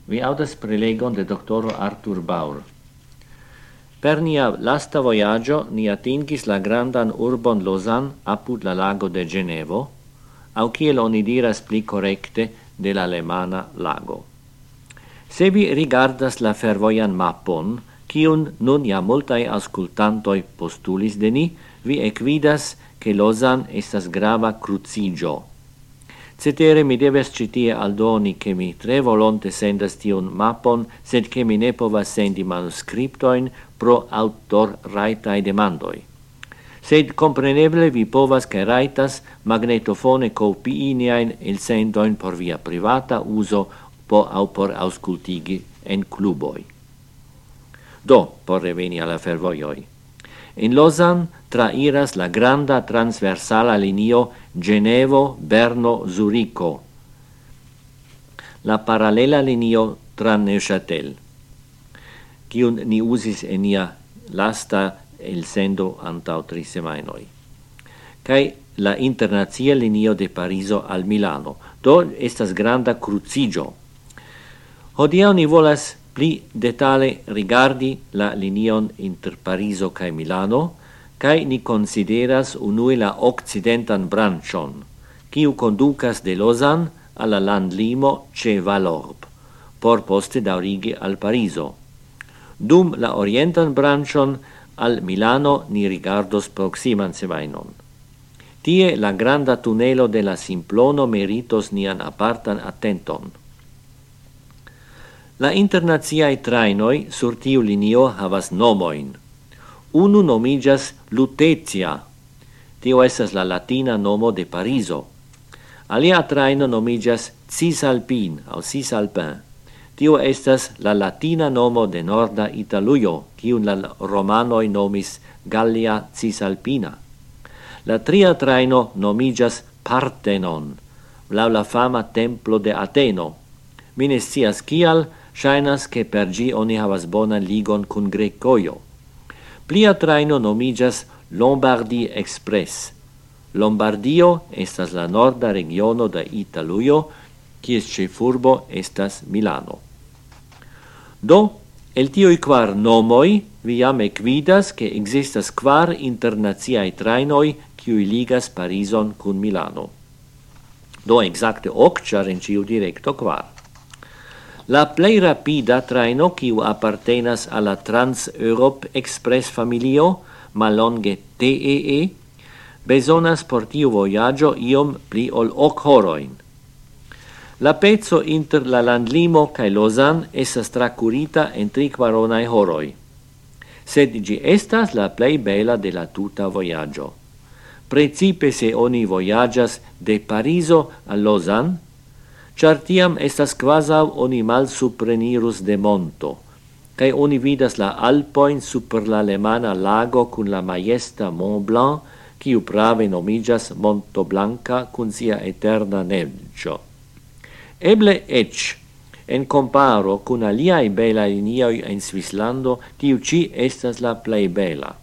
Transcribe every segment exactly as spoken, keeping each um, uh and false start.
Vi audas prelegon de doctoro Arthur Baur. Per nia lasta voyaggio ni atingis la grandan urbon Lausanne apud la lago de Genevo, au kiel oni diras pli correcte de la alemana lago. Se vi rigardas la fervoian mappon, kiun nun ja multae auscultantoi postulis de ni, vi equidas che Lausanne estas grava crucigio. Cetere mi deves citie aldoni che mi tre volonte sendas tion mappon, sed che mi ne povas sendi manuscriptoin pro autor raitai demandoi. Sed compreneble vi povas che raitas magnetofone copii niain il sendoin por via privata uso po au por auscultigi en cluboi. Do, por reveni alla fervoioi. In Lausanne trairas la granda transversala linio Genevo-Berno-Zurico, la paralela linio tra Neuchâtel, kiun ni usis en nia lasta el sendo antau tri semainoi, kai la internazia linio de Pariso al Milano. Do estas granda crucigio. Hodiaŭ ni volas pli detale rigardi la linion inter Pariso kai Milano, kai ni consideras unue la occidentan branchon, kiu conducas de Lausanne alla landlimo ce Valorbe, por poste daurigi al Pariso. Dum la orientan branchon al Milano ni rigardos proximan semainon. Tie la granda tunelo de la Simplono meritos nian apartan attenton. La internaziae trainoi sur tiu linio havas nomoin. Unu nomigas Lutetia, tio estas la latina nomo de Pariso. Alia traino nomigas Cisalpin, au Cisalpin. Tio estas la latina nomo de Norda Italujo, kiun la romanoi nomis Gallia Cisalpina. La tria traino nomigas Parthenon, lau la fama templo de Ateno. Mi ne scias kial, shainas che per gi oni havas bonan ligon kun Grecoio. Plia traino nomigas Lombardy Express. Lombardio estas la norda regiono de Italujo, kies ĉefurbo estas Milano. Do, el tiuj kvar nomoi, vi jam ekvidas ke ekzistas kvar internaciaj trainoj, kiuj ligas Parizon kun Milano. Do exacte ok, ĉar en ĉiu direkto kvar. La plei rapida traino kiu appartenas alla Trans-Europe Express familio, malonge T E E, bezonas por tiu voyaggio iom pli ol ok horoin. La pezzo inter la landlimo kai Lausanne estas tracurita en tri kvaronaj horoj. Sed ĝi estas la plej bela de la tuta voyaggio. Precipe se oni voyagas de Pariso al Lausanne, char tiam estas quasau oni mal suprenirus de monto, cae oni vidas la Alpoin super la alemana lago cun la majesta Mont Blanc, kiu prave nomigas Monto Blanca cun sia eterna neggio. Eble ec, en comparo cun aliai bela linioi in Svislando, tiu ci estas la plei bela.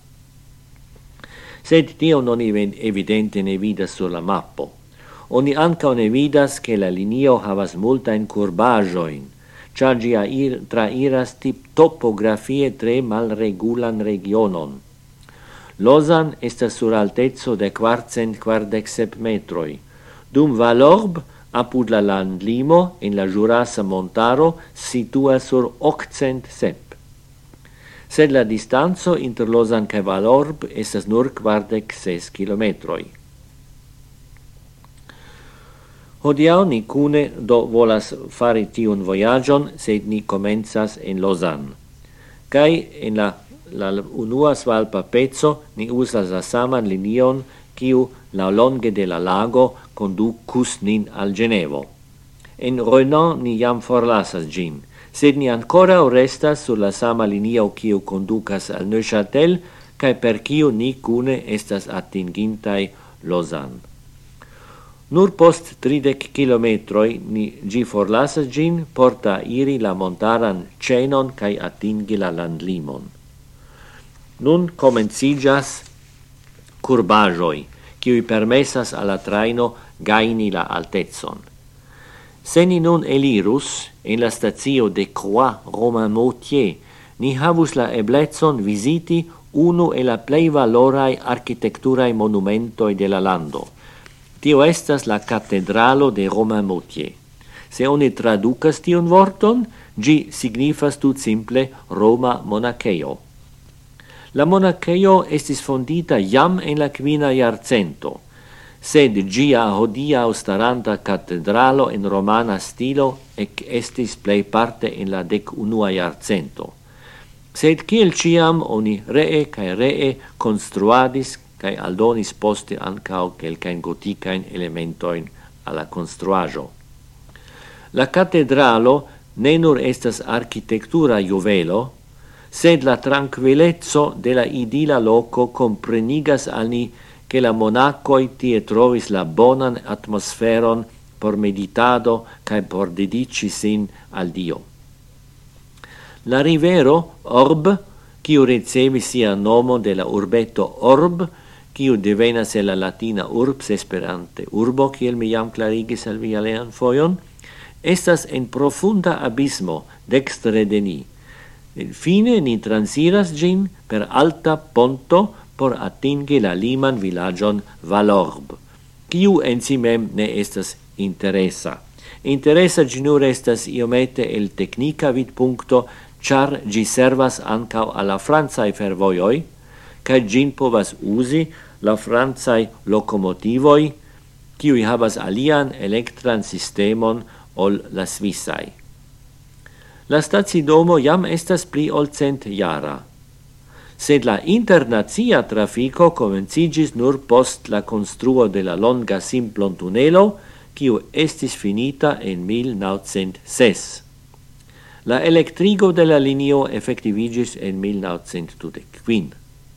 Sed tio non evidente ne vidas sur la mappo. Oni anca ne vidas che la linio havas multa in curbajoin, char gia ir, trairas tip topografie tre malregulan regionon. Lausanne estas sur altezzo de quarcent quardexep metroi, dum Valorbe, apud la landlimo, en la Jurasa montaro, situa sur octcent sep. Sed la distanzo inter Lausanne ca Valorbe estas nur quardex ses kilometroi. Hodiaŭ ni cune do volas fari tiun voyagion, sed ni comenzas en Lausanne. Kai en la, la unua svalpa pezzo ni usas la saman linion kiu laŭlonge de la lago conducus nin al Genevo. En Renan ni jam forlasas ĝin, sed ni ancora restas sur la sama linio kiu conducas al Neuchâtel, kai per kiu ni cune estas atingintaj Lausanne. Nur post tridec kilometroi ni gi forlasas gin porta iri la montaran cenon cae atingi la landlimon. Nun comencigas curbajoi, kiui permessas alla traino gaini la altezon. Se ni nun elirus en la stazio de Croix Romain-Moutier, ni havus la eblezon visiti unu e la plei valorai architecturae monumentoi de la lando. Tio estas la catedralo de Romain-Moutier. Se oni traducas tion vorton, gi signifas tut simple Roma monacheio. La monacheio estis fondita jam en la quina iarcento, sed gia hodia staranta catedralo en romana stilo ec estis plei parte en la dec unua iarcento. Sed kiel ciam oni ree cae ree construadis cae aldonis poste ancao quelcaen goticaen elementoin alla construajo. La catedralo ne nur estas architectura juvelo, sed la tranquillezzo de la idila loco comprenigas al ni che la monacoi tie trovis la bonan atmosferon por meditado cae por dedici sin al Dio. La rivero Orb, quiu ricevis sia nomo de la urbeto Orb, quiu devenas el la latina urbs esperante urbo, kiel mi jam clarigis al vi alean foion, estas en profunda abismo dextre de ni. Fine ni transiras gin per alta ponto por atingi la liman villagion Valorbe, quiu en si mem ne estas interesa. Interesa gi nur estas iomete el technica vid puncto, char gi servas ancao alla francae fervoioi, cae gin povas usi la francae locomotivoi, quiui havas alian electran sistemon ol la Swissai. La stacidomo jam estas pli ol cent jara, sed la internazia trafico comencigis nur post la construo de la longa simplon tunelo, quiu estis finita en mil naŭcent ses. La electrigo de la linio effectivigis en mil naŭcent dudek kvin.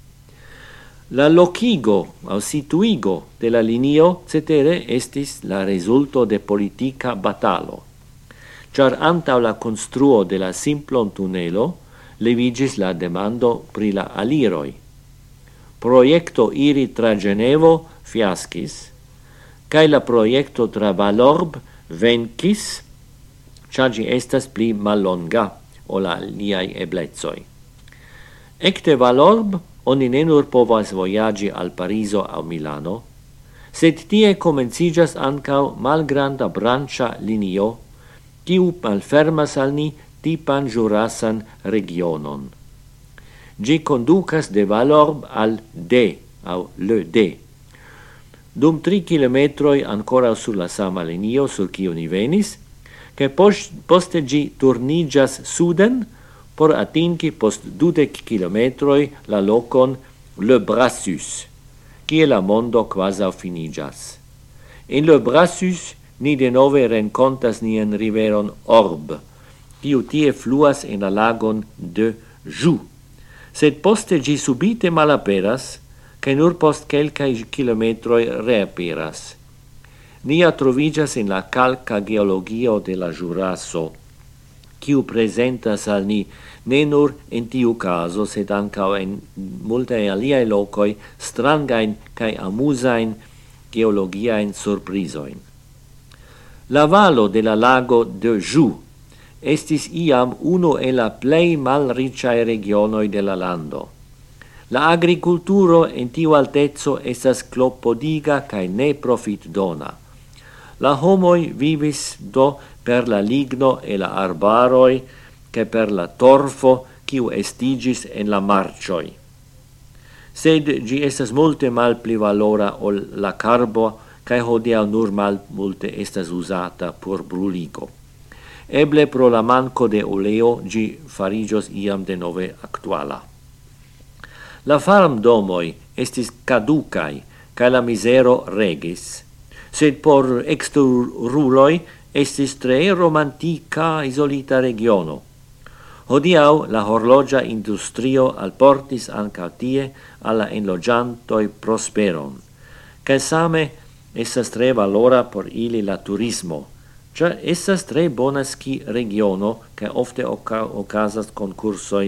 La locigo au situigo de la linio cetere estis la resulto de politica batalo, char antau la construo de la simplon tunelo levigis la demando pri la aliroi. Proiecto iri tra Genevo fiascis, cae la proiecto tra Valorbe vencis, char gi estas pli mallonga o la liai eblezoi. Ecte Valorbe oni ne nur povas voyagi al Pariso au Milano, sed tie comencigas ancau malgranda brancha linio, quiu malfermas al ni tipan jurasan regionon. Gi conducas de Valorbe al D, au le D. Dum tri kilometroi ancora sur la sama linio sur quiu ni venis, che poste gi turnigas suden, por atingi post dudec kilometroi la locon Le Brassus, kie la mondo quasi finigas. In Le Brassus ni de nove rencontas nien riveron Orb, kiu tie fluas en la lagon de Joux. Sed poste gi subite malaperas, che nur post quelcae kilometroi reaperas. Nia trovigas in la calca geologio de la Jurasso, quiu presentas al ni ne nur in tiu caso, sed ancao in multe aliae locoi strangain cae amusain geologiaen surprisoin. La valo de la lago de Joux estis iam uno e la plei malriciae regionoi de la lando. La agriculturo in tiu altezzo estas clopodiga cae ne profit dona. La homoi vivis do per la ligno e la arbaroi, che per la torfo quiu estigis en la marcioi. Sed gi estas multe mal pli valora ol la carbo, cae hodiaŭ nur mal multe estas usata por bruligo. Eble pro la manco de oleo gi farigios iam de nove actuala. La farm domoi estis caducai, cae la misero regis, sed por exteruloi estis tre romantica isolita regiono. Hodiaŭ la horlogia industrio alportis ankaŭ tie alla enloĝantoj prosperon, kaj same estas tre valora por ili la turismo, ĉar estas tre bona ski regiono kaj ofte oca okazas konkursoj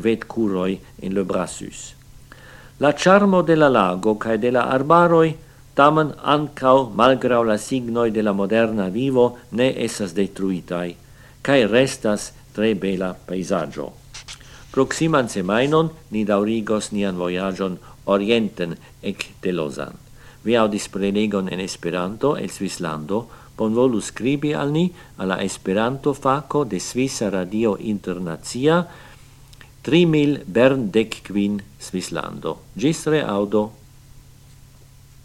vetkuroj en Le Brassus. La charmo de la lago kaj de la arbaroj tamen ancau malgrau la signoi de la moderna vivo ne essas detruitai, cae restas tre bela paisaggio. Proximan semainon ni daurigos nian voyagion orienten ec de Lausanne. Vi audis prelegon en Esperanto el Svislando, bonvolu scribi al ni alla Esperanto faco de Svissa Radio Internazia tri mil Bern dec quin Svislando. Gis re audo.